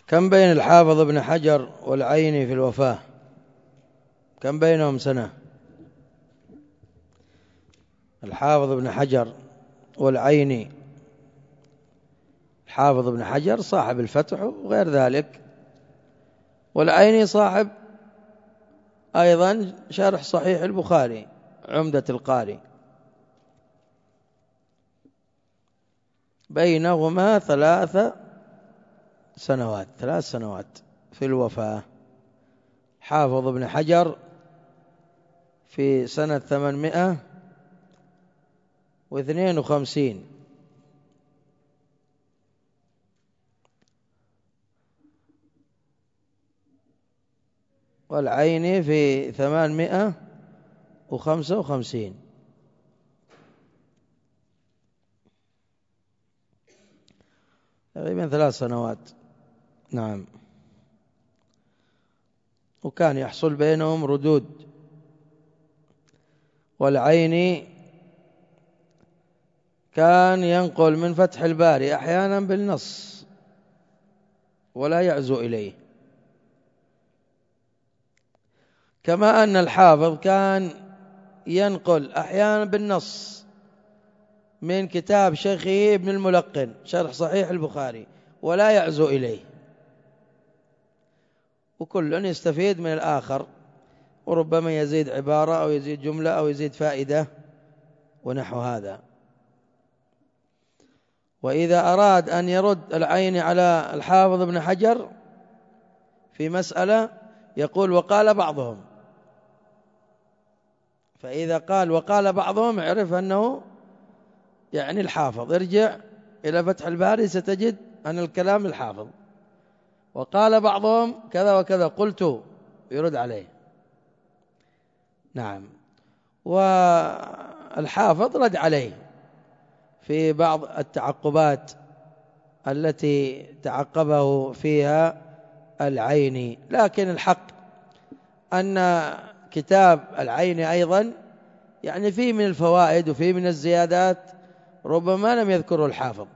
كم بين الحافظ ابن حجر والعيني في الوفاة؟ كم بينهم سنة؟ الحافظ ابن حجر والعيني. الحافظ ابن حجر صاحب الفتح وغير ذلك، والعيني صاحب أيضا شرح صحيح البخاري عمدة القاري. بينهما 3 سنوات في الوفاة. حافظ ابن حجر في سنة 852، والعيني في 855، تقريبا 3 سنوات. نعم. وكان يحصل بينهم ردود. والعيني كان ينقل من فتح الباري أحيانا بالنص ولا يعزو إليه، كما أن الحافظ كان ينقل أحيانا بالنص من كتاب شيخه ابن الملقن شرح صحيح البخاري ولا يعزو إليه، وكل يستفيد من الآخر، وربما يزيد عبارة أو يزيد جملة أو يزيد فائدة ونحو هذا. وإذا أراد أن يرد العيني على الحافظ ابن حجر في مسألة يقول وقال بعضهم، فإذا قال وقال بعضهم اعرف أنه يعني الحافظ. ارجع إلى فتح الباري ستجد أن الكلام الحافظ، وقال بعضهم كذا وكذا قلت، يرد عليه. نعم. والحافظ رد عليه في بعض التعقبات التي تعقبه فيها العيني، لكن الحق أن كتاب العيني أيضا يعني فيه من الفوائد وفيه من الزيادات ربما لم يذكره الحافظ،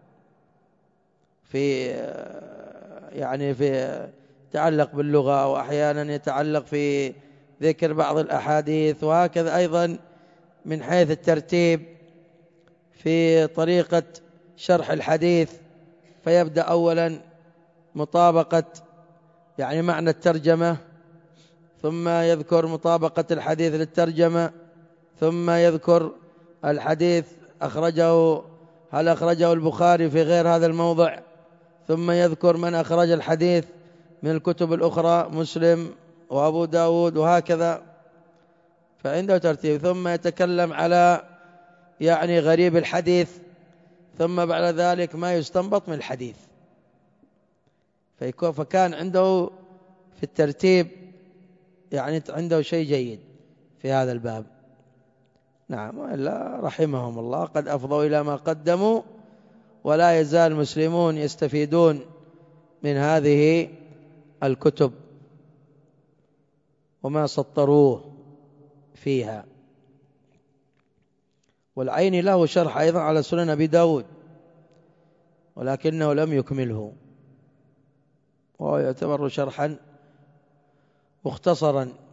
في يعني في يتعلق باللغة، أو أحيانا يتعلق في ذكر بعض الأحاديث، وهكذا أيضا من حيث الترتيب في طريقة شرح الحديث، فيبدأ أولا مطابقة يعني معنى الترجمة، ثم يذكر مطابقة الحديث للترجمة، ثم يذكر الحديث هل أخرجه البخاري في غير هذا الموضع، ثم يذكر من أخرج الحديث من الكتب الأخرى مسلم وأبو داود وهكذا، فعنده ترتيب. ثم يتكلم على يعني غريب الحديث، ثم بعد ذلك ما يستنبط من الحديث، فكان عنده في الترتيب يعني عنده شيء جيد في هذا الباب. نعم. وإلا رحمهم الله قد أفضوا إلى ما قدموا، ولا يزال المسلمون يستفيدون من هذه الكتب وما سطروه فيها. والعيني له شرح أيضا على سنن أبي داود، ولكنه لم يكمله، وهو يعتبر شرحا مختصرا